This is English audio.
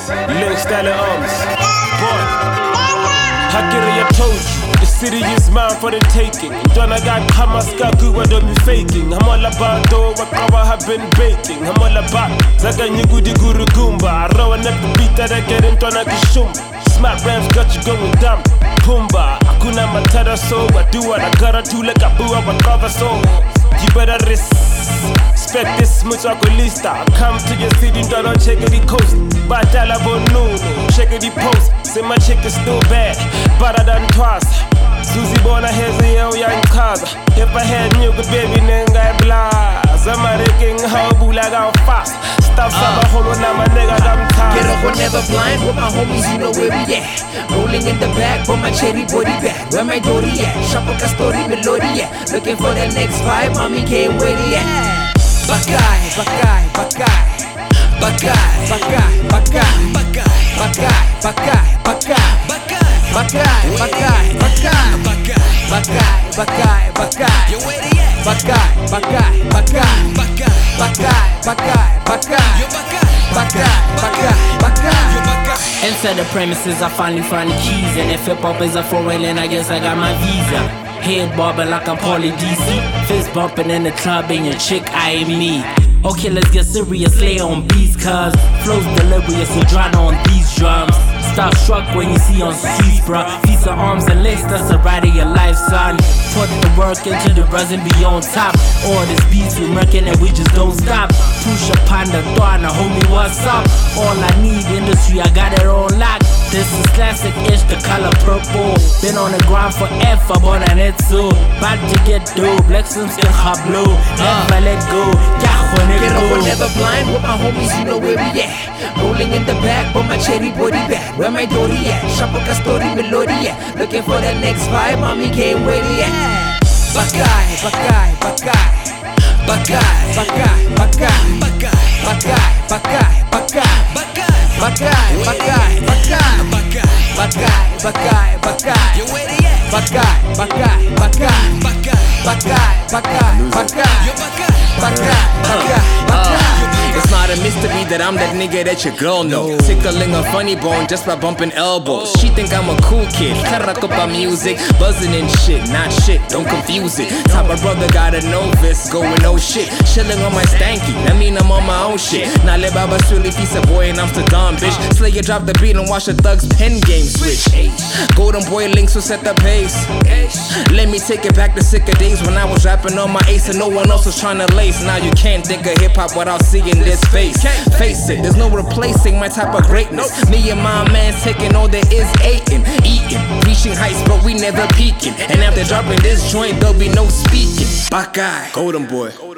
Link style arms. Boy, I told you, the city is mine for the taking. Don't I got Hamaskaku, I don't be faking. I'm all about though, what I have been baking. I'm all about Zaganyigu di Guru Goomba. I row and never beat that I get into Nakishumba. Smart rams got you going dumb. Pumba, Akuna Matata, so I do what I gotta do like a boo of a cover, so you better respect this much alcoholista. Come to your city, don't check the coast. Batala Bonuno, check the post. Say my chick is still bad, better than twice. Susie Bona has a young cars. If I had new good baby, then I blast. I'm a wrecking how like how fast. Stop some hole on my nigga, I'm tired. Get up, we're never blind. With my homies, you know where we at. Rolling in the back, but my cherry body back. Where my dory at? Shapoka story, melody at. Looking for the next vibe, mommy can't wait yet. Bakai, bakai, bakai. Bakai, bakai, bakai. Bakai, bakai, bakai. Bakai, bakai, bakai. Bakai, bakai, bakai. Bakai, bakai, bakai. Bakai, bakai, bakai. Bakai, bakai, bakai. Inside the premises, I finally find the keys. And if hip-hop is a foreign land, I guess I got my visa. Head bobbing like I'm Pauly DC. Fist bumping in the club and your chick eyeing me. Okay, let's get serious, lay on beats, cuz flows delirious, you drown on these drums. Starstruck when you see on streets, bruh. Feast of arms and legs, that's the ride of your life, son. Put the work into the resin, be on top. All this beats we murking and we just don't stop. Push upon the door and homie, what's up? All I need industry, I got it all locked. This is classic-ish, the color purple. Been on the ground forever, but I need to. About to get dough, black sims can hot blue. Never let go, get up, we're never blind. With my homies, you know where we at. Rolling in the back, but my cherry body back. Where my dory at? Shapoka story, melody at. Looking for the next vibe, mommy can't wait yet. Bakai, bakai, bakai. Bakai, bakai, bakai. Bakai, bakai, bakai. Bakai, bakai, bakai. Bakai, bakai, bakai. Bakai, bakai, bakai. Bakai, bakai, bakai. Bakai, bakai, bakai. It's not a mystery that I'm that nigga that your girl know. Tickling a funny bone just by bumping elbows. She think I'm a cool kid, Karakupa music, buzzing and shit, not shit, don't confuse it. Top of brother got a novice, going no shit, chilling on my stanky, that mean I'm on my own shit. Now let Baba Sully piece a boy in Amsterdam, bitch. Slayer drop the beat and watch the thugs pen game switch. Golden boy links will set the pace. Let me take it back to sicker days when I was rapping on my ace and no one else was trying to lace. Now you can't think of hip hop without seeing this face. Face it, there's no replacing my type of greatness. Me and my man's taking all there is, eating, reaching heights, but we never peaking. And after dropping this joint, there'll be no speaking. Bakai, Golden boy.